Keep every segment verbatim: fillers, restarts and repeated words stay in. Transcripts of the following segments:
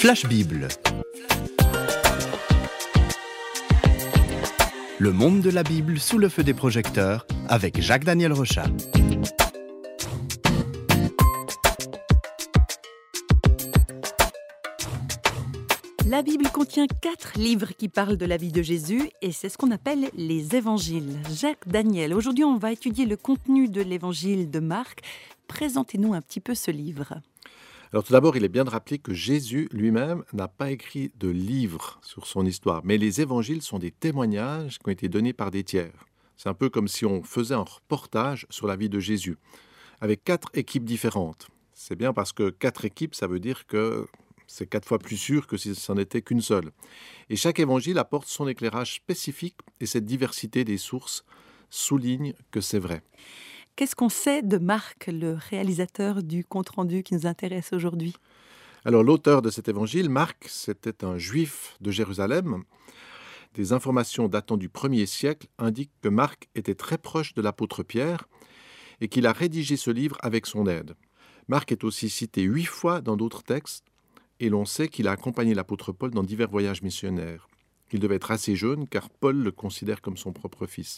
Flash Bible. Le monde de la Bible sous le feu des projecteurs avec Jacques-Daniel Rochat. La Bible contient quatre livres qui parlent de la vie de Jésus et c'est ce qu'on appelle les évangiles. Jacques Daniel, aujourd'hui on va étudier le contenu de l'évangile de Marc. Présentez-nous un petit peu ce livre. Alors tout d'abord, il est bien de rappeler que Jésus lui-même n'a pas écrit de livre sur son histoire, mais les évangiles sont des témoignages qui ont été donnés par des tiers. C'est un peu comme si on faisait un reportage sur la vie de Jésus, avec quatre équipes différentes. C'est bien parce que quatre équipes, ça veut dire que c'est quatre fois plus sûr que si ce n'en était qu'une seule. Et chaque évangile apporte son éclairage spécifique et cette diversité des sources souligne que c'est vrai. Qu'est-ce qu'on sait de Marc, le réalisateur du compte-rendu qui nous intéresse aujourd'hui ? Alors l'auteur de cet évangile, Marc, c'était un juif de Jérusalem. Des informations datant du premier siècle indiquent que Marc était très proche de l'apôtre Pierre et qu'il a rédigé ce livre avec son aide. Marc est aussi cité huit fois dans d'autres textes et l'on sait qu'il a accompagné l'apôtre Paul dans divers voyages missionnaires. Il devait être assez jeune car Paul le considère comme son propre fils.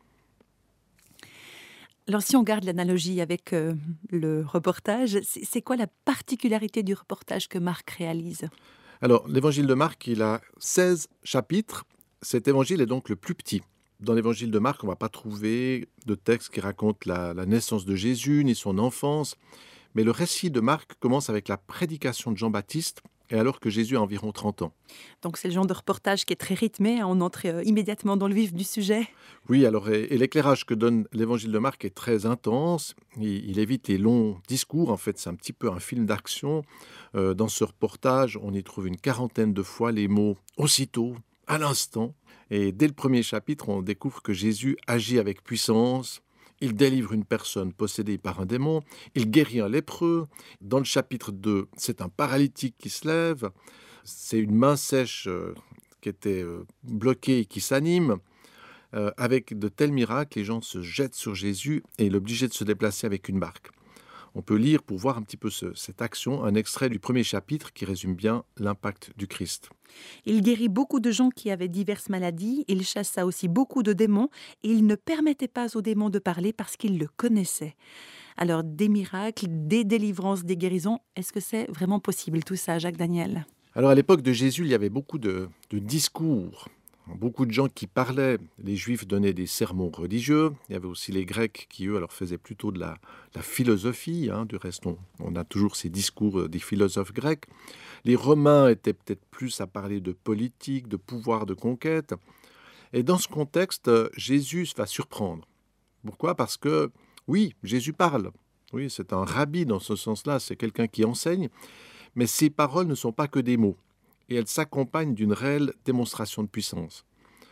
Alors si on garde l'analogie avec euh, le reportage, c'est, c'est quoi la particularité du reportage que Marc réalise ? Alors l'évangile de Marc, il a seize chapitres. Cet évangile est donc le plus petit. Dans l'évangile de Marc, on ne va pas trouver de texte qui raconte la, la naissance de Jésus ni son enfance. Mais le récit de Marc commence avec la prédication de Jean-Baptiste, et alors que Jésus a environ trente ans. Donc c'est le genre de reportage qui est très rythmé, hein, on entre euh, immédiatement dans le vif du sujet. Oui, alors et, et l'éclairage que donne l'évangile de Marc est très intense. Il, il évite les longs discours, en fait c'est un petit peu un film d'action. Euh, dans ce reportage, on y trouve une quarantaine de fois les mots « aussitôt »,« à l'instant ». Et dès le premier chapitre, on découvre que Jésus agit avec puissance. Il délivre une personne possédée par un démon, il guérit un lépreux. Dans le chapitre deux, c'est un paralytique qui se lève, c'est une main sèche euh, qui était euh, bloquée et qui s'anime. Euh, avec de tels miracles, les gens se jettent sur Jésus et il est obligé de se déplacer avec une barque. On peut lire, pour voir un petit peu ce, cette action, un extrait du premier chapitre qui résume bien l'impact du Christ. Il guérit beaucoup de gens qui avaient diverses maladies, il chassa aussi beaucoup de démons et il ne permettait pas aux démons de parler parce qu'il le connaissait. Alors des miracles, des délivrances, des guérisons, est-ce que c'est vraiment possible tout ça, Jacques Daniel ? Alors à l'époque de Jésus, il y avait beaucoup de, de discours. Beaucoup de gens qui parlaient, les Juifs donnaient des sermons religieux, il y avait aussi les Grecs qui, eux, alors faisaient plutôt de la, la philosophie, hein. Du reste, on, on a toujours ces discours des philosophes grecs. Les Romains étaient peut-être plus à parler de politique, de pouvoir, de conquête. Et dans ce contexte, Jésus va surprendre. Pourquoi ? Parce que, oui, Jésus parle. Oui, c'est un rabbi dans ce sens-là, c'est quelqu'un qui enseigne, mais ses paroles ne sont pas que des mots. Et elle s'accompagne d'une réelle démonstration de puissance.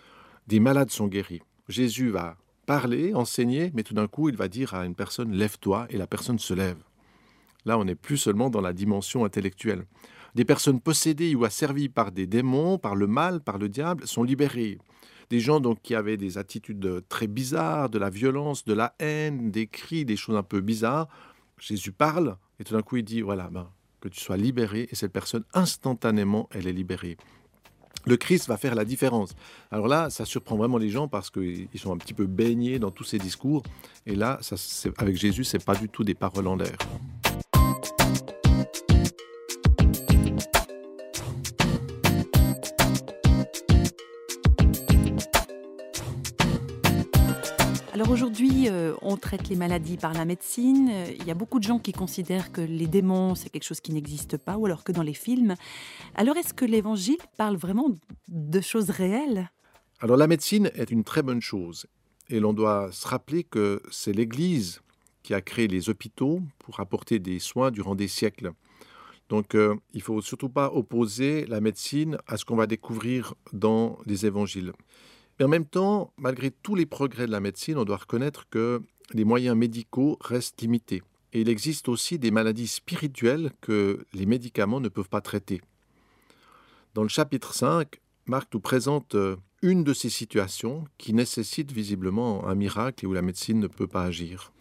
Des malades sont guéris. Jésus va parler, enseigner, mais tout d'un coup, il va dire à une personne « lève-toi » et la personne se lève. Là, on n'est plus seulement dans la dimension intellectuelle. Des personnes possédées ou asservies par des démons, par le mal, par le diable, sont libérées. Des gens donc, qui avaient des attitudes très bizarres, de la violence, de la haine, des cris, des choses un peu bizarres. Jésus parle et tout d'un coup, il dit « voilà, ben, que tu sois libéré » et cette personne, instantanément, elle est libérée. Le Christ va faire la différence. Alors là, ça surprend vraiment les gens parce qu'ils sont un petit peu baignés dans tous ces discours. Et là, ça, c'est, avec Jésus, ce n'est pas du tout des paroles en l'air. Alors aujourd'hui, euh, on traite les maladies par la médecine. Il y a beaucoup de gens qui considèrent que les démons, c'est quelque chose qui n'existe pas, ou alors que dans les films. Alors est-ce que l'évangile parle vraiment de choses réelles ? Alors la médecine est une très bonne chose. Et l'on doit se rappeler que c'est l'Église qui a créé les hôpitaux pour apporter des soins durant des siècles. Donc euh, il ne faut surtout pas opposer la médecine à ce qu'on va découvrir dans les évangiles. Mais en même temps, malgré tous les progrès de la médecine, on doit reconnaître que les moyens médicaux restent limités. Et il existe aussi des maladies spirituelles que les médicaments ne peuvent pas traiter. Dans le chapitre cinq, Marc nous présente une de ces situations qui nécessite visiblement un miracle et où la médecine ne peut pas agir.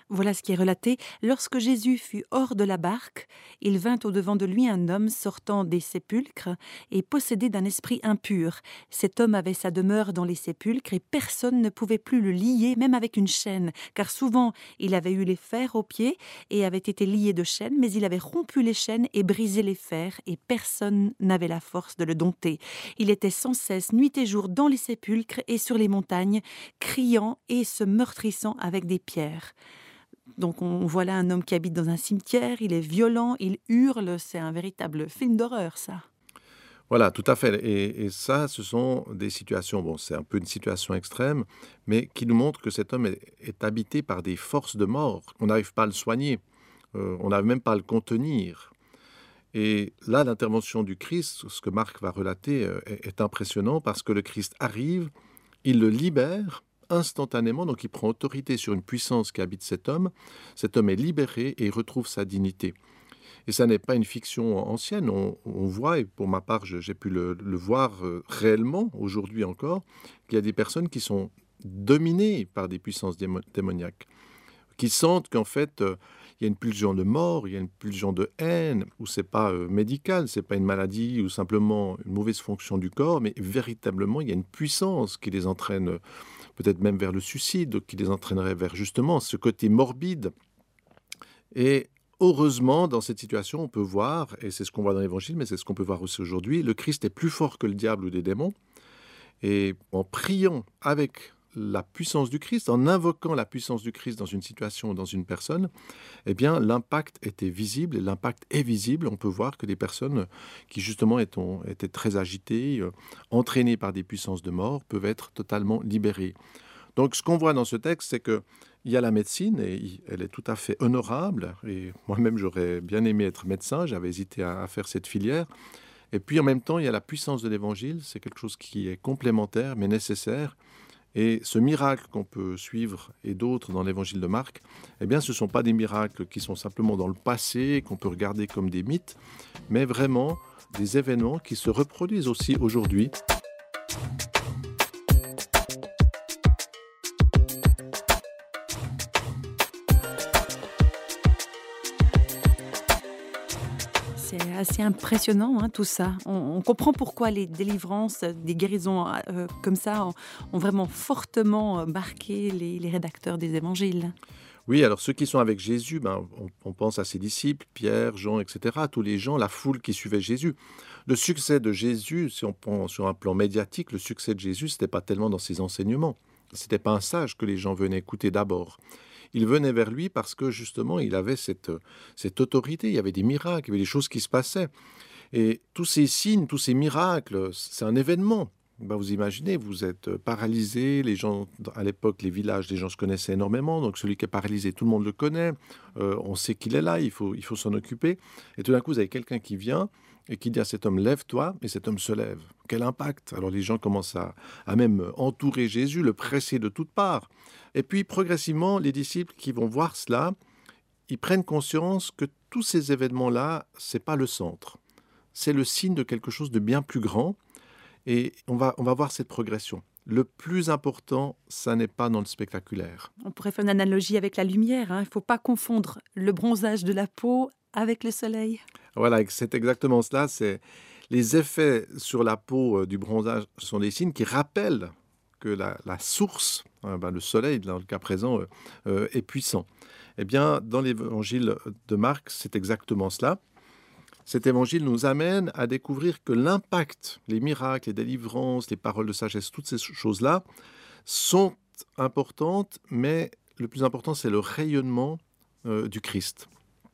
Voilà ce qui est relaté. Lorsque Jésus fut hors de la barque, il vint au-devant de lui un homme sortant des sépulcres et possédé d'un esprit impur. Cet homme avait sa demeure dans les sépulcres et personne ne pouvait plus le lier, même avec une chaîne, car souvent il avait eu les fers aux pieds et avait été lié de chaînes, mais il avait rompu les chaînes et brisé les fers et personne n'avait la force de le dompter. Il était sans cesse, nuit et jour, dans les sépulcres et sur les montagnes, criant et se meurtrissant avec des pierres. Donc on voit là un homme qui habite dans un cimetière, il est violent, il hurle, c'est un véritable film d'horreur ça. Voilà, tout à fait. Et, et ça, ce sont des situations, bon, c'est un peu une situation extrême, mais qui nous montrent que cet homme est, est habité par des forces de mort. On n'arrive pas à le soigner, euh, on n'arrive même pas à le contenir. Et là, l'intervention du Christ, ce que Marc va relater, euh, est, est impressionnant parce que le Christ arrive, il le libère instantanément, donc il prend autorité sur une puissance qui habite cet homme. Cet homme est libéré et il retrouve sa dignité. Et ça n'est pas une fiction ancienne, on, on voit, et pour ma part, je, j'ai pu le, le voir euh, réellement, aujourd'hui encore, qu'il y a des personnes qui sont dominées par des puissances démo- démoniaques, qui sentent qu'en fait, euh, il y a une pulsion de mort, il y a une pulsion de haine, où c'est pas euh, médical, c'est pas une maladie ou simplement une mauvaise fonction du corps, mais véritablement, il y a une puissance qui les entraîne euh, peut-être même vers le suicide, qui les entraînerait vers justement ce côté morbide. Et heureusement, dans cette situation, on peut voir, et c'est ce qu'on voit dans l'Évangile, mais c'est ce qu'on peut voir aussi aujourd'hui, le Christ est plus fort que le diable ou des démons. Et en priant avec la puissance du Christ, en invoquant la puissance du Christ dans une situation ou dans une personne, eh bien, l'impact était visible, et l'impact est visible. On peut voir que des personnes qui, justement, étaient, étaient très agitées, euh, entraînées par des puissances de mort, peuvent être totalement libérées. Donc, ce qu'on voit dans ce texte, c'est qu'il y a la médecine, et elle est tout à fait honorable. Et moi-même, j'aurais bien aimé être médecin, j'avais hésité à, à faire cette filière. Et puis, en même temps, il y a la puissance de l'Évangile, c'est quelque chose qui est complémentaire, mais nécessaire. Et ce miracle qu'on peut suivre, et d'autres dans l'Évangile de Marc, eh bien, ce ne sont pas des miracles qui sont simplement dans le passé, qu'on peut regarder comme des mythes, mais vraiment des événements qui se reproduisent aussi aujourd'hui. C'est assez impressionnant, hein, tout ça. On, on comprend pourquoi les délivrances, des guérisons euh, comme ça ont, ont vraiment fortement marqué les, les rédacteurs des évangiles. Oui, alors ceux qui sont avec Jésus, ben, on, on pense à ses disciples, Pierre, Jean, et cetera, tous les gens, la foule qui suivait Jésus. Le succès de Jésus, si on prend sur un plan médiatique, le succès de Jésus, ce n'était pas tellement dans ses enseignements. Ce n'était pas un sage que les gens venaient écouter d'abord. Ils venaient vers lui parce que justement, il avait cette, cette autorité, il y avait des miracles, il y avait des choses qui se passaient. Et tous ces signes, tous ces miracles, c'est un événement. Ben, vous imaginez, vous êtes paralysé, les gens, à l'époque, les villages, les gens se connaissaient énormément, donc celui qui est paralysé, tout le monde le connaît, euh, on sait qu'il est là, il faut, il faut s'en occuper. Et tout d'un coup, vous avez quelqu'un qui vient et qui dit à cet homme, lève-toi, et cet homme se lève. Quel impact! Alors les gens commencent à, à même entourer Jésus, le presser de toutes parts. Et puis, progressivement, les disciples qui vont voir cela, ils prennent conscience que tous ces événements-là, c'est pas le centre. C'est le signe de quelque chose de bien plus grand. Et on va, on va voir cette progression. Le plus important, ça n'est pas dans le spectaculaire. On pourrait faire une analogie avec la lumière. Hein. Il ne faut pas confondre le bronzage de la peau avec le soleil. Voilà, c'est exactement cela. C'est les effets sur la peau euh, du bronzage sont des signes qui rappellent que la, la source, hein, ben le soleil, dans le cas présent, euh, euh, est puissant. Eh bien, dans l'évangile de Marc, c'est exactement cela. Cet évangile nous amène à découvrir que l'impact, les miracles, les délivrances, les paroles de sagesse, toutes ces choses-là sont importantes, mais le plus important, c'est le rayonnement euh, du Christ.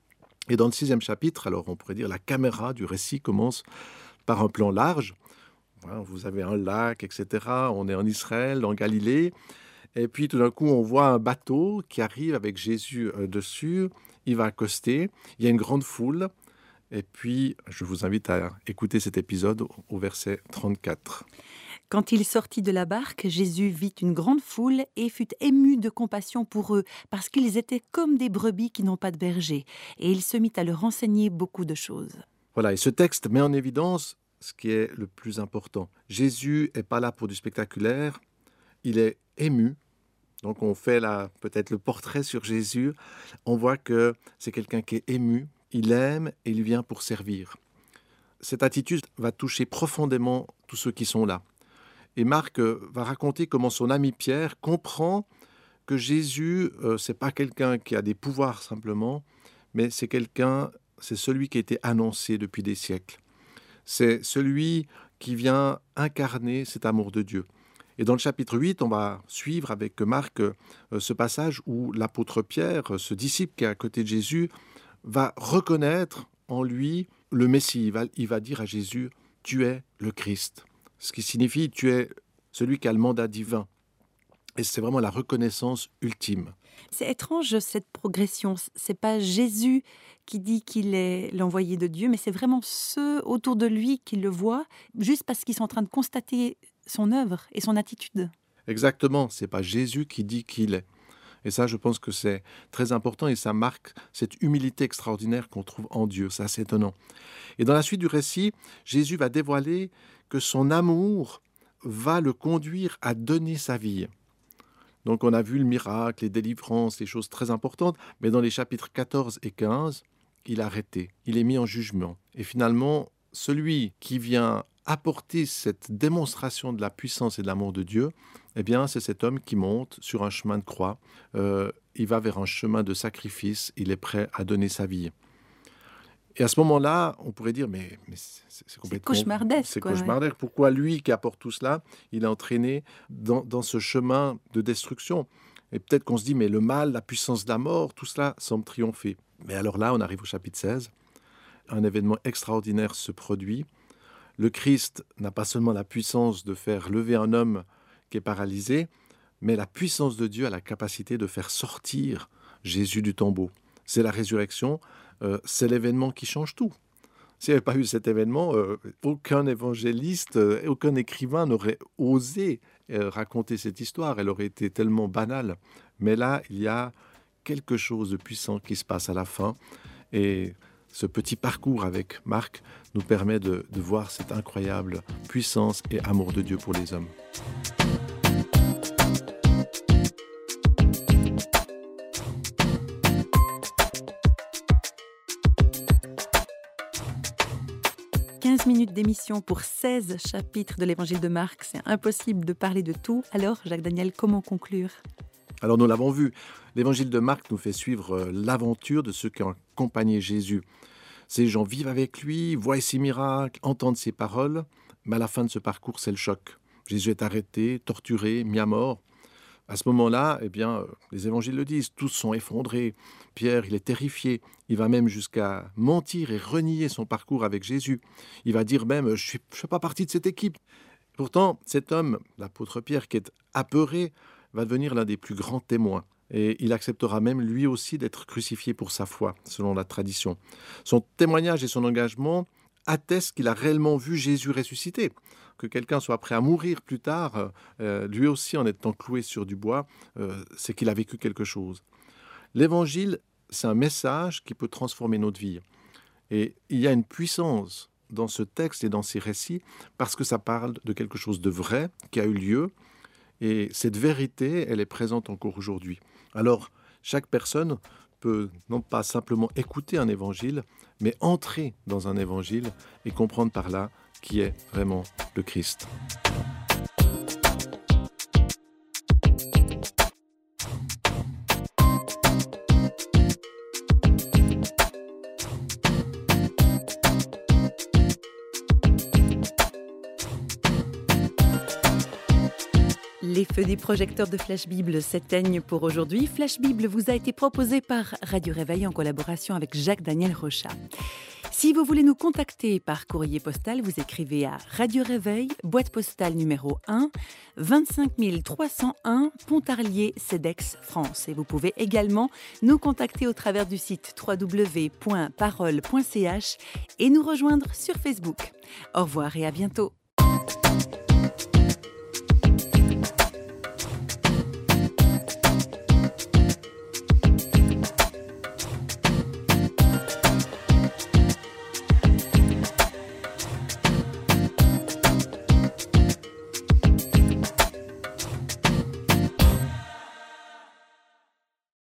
Et dans le sixième chapitre, alors on pourrait dire la caméra du récit commence par un plan large. Voilà, vous avez un lac, et cetera. On est en Israël, en Galilée. Et puis tout d'un coup, on voit un bateau qui arrive avec Jésus euh, dessus. Il va accoster. Il y a une grande foule. Et puis, je vous invite à écouter cet épisode au verset trente-quatre. Quand il sortit de la barque, Jésus vit une grande foule et fut ému de compassion pour eux, parce qu'ils étaient comme des brebis qui n'ont pas de berger. Et il se mit à leur enseigner beaucoup de choses. Voilà, et ce texte met en évidence ce qui est le plus important. Jésus n'est pas là pour du spectaculaire, il est ému, Donc on fait là peut-être le portrait sur Jésus. On voit que c'est quelqu'un qui est ému, il aime et il vient pour servir. Cette attitude va toucher profondément tous ceux qui sont là. Et Marc va raconter comment son ami Pierre comprend que Jésus, euh, c'est pas quelqu'un qui a des pouvoirs simplement, mais c'est quelqu'un, c'est celui qui a été annoncé depuis des siècles. C'est celui qui vient incarner cet amour de Dieu. Et dans le chapitre huit, on va suivre avec Marc euh, ce passage où l'apôtre Pierre, ce disciple qui est à côté de Jésus, va reconnaître en lui le Messie. Il va, il va dire à Jésus, « Tu es le Christ », ce qui signifie « Tu es celui qui a le mandat divin ». Et c'est vraiment la reconnaissance ultime. C'est étrange cette progression. C'est pas Jésus qui dit qu'il est l'envoyé de Dieu, mais c'est vraiment ceux autour de lui qui le voient, juste parce qu'ils sont en train de constater son œuvre et son attitude. Exactement, c'est pas Jésus qui dit qu'il est. Et ça, je pense que c'est très important et ça marque cette humilité extraordinaire qu'on trouve en Dieu. C'est assez étonnant. Et dans la suite du récit, Jésus va dévoiler que son amour va le conduire à donner sa vie. Donc on a vu le miracle, les délivrances, les choses très importantes, mais dans les chapitres quatorze et quinze, il est arrêté, il est mis en jugement. Et finalement, celui qui vient apporter cette démonstration de la puissance et de l'amour de Dieu, eh bien, c'est cet homme qui monte sur un chemin de croix. Euh, il va vers un chemin de sacrifice. Il est prêt à donner sa vie. Et à ce moment-là, on pourrait dire, mais, mais c'est, c'est complètement... C'est cauchemardesque. C'est quoi, cauchemardesque. Ouais. Pourquoi lui qui apporte tout cela, il est entraîné dans, dans ce chemin de destruction? Et peut-être qu'on se dit, mais le mal, la puissance de la mort, tout cela semble triompher. Mais alors là, on arrive au chapitre seize. Un événement extraordinaire se produit. Le Christ n'a pas seulement la puissance de faire lever un homme qui est paralysé, mais la puissance de Dieu a la capacité de faire sortir Jésus du tombeau. C'est la résurrection, euh, c'est l'événement qui change tout. S'il n'y avait pas eu cet événement, euh, aucun évangéliste, euh, aucun écrivain n'aurait osé euh, raconter cette histoire. Elle aurait été tellement banale. Mais là, il y a quelque chose de puissant qui se passe à la fin. Et ce petit parcours avec Marc nous permet de, de voir cette incroyable puissance et amour de Dieu pour les hommes. quinze minutes d'émission pour seize chapitres de l'évangile de Marc. C'est impossible de parler de tout. Alors, Jacques Daniel, comment conclure ? Alors, nous l'avons vu. L'évangile de Marc nous fait suivre l'aventure de ceux qui ont accompagné Jésus. Ces gens vivent avec lui, voient ses miracles, entendent ses paroles, mais à la fin de ce parcours, c'est le choc. Jésus est arrêté, torturé, mis à mort. À ce moment-là, eh bien, les évangiles le disent, tous sont effondrés. Pierre, il est terrifié. Il va même jusqu'à mentir et renier son parcours avec Jésus. Il va dire même, je ne fais pas partie de cette équipe. Pourtant, cet homme, l'apôtre Pierre, qui est apeuré, va devenir l'un des plus grands témoins. Et il acceptera même lui aussi d'être crucifié pour sa foi, selon la tradition. Son témoignage et son engagement attestent qu'il a réellement vu Jésus ressusciter. Que quelqu'un soit prêt à mourir plus tard, euh, lui aussi en étant cloué sur du bois, euh, c'est qu'il a vécu quelque chose. L'évangile, c'est un message qui peut transformer notre vie. Et il y a une puissance dans ce texte et dans ces récits, parce que ça parle de quelque chose de vrai, qui a eu lieu, et cette vérité, elle est présente encore aujourd'hui. Alors, chaque personne peut non pas simplement écouter un évangile, mais entrer dans un évangile et comprendre par là qui est vraiment le Christ. Les feux des projecteurs de Flash Bible s'éteignent pour aujourd'hui. Flash Bible vous a été proposé par Radio Réveil en collaboration avec Jacques Daniel Rochat. Si vous voulez nous contacter par courrier postal, vous écrivez à Radio Réveil, boîte postale numéro un, vingt-cinq mille trois cent un, Pontarlier, Cedex, France. Et vous pouvez également nous contacter au travers du site w w w point parole point c h et nous rejoindre sur Facebook. Au revoir et à bientôt.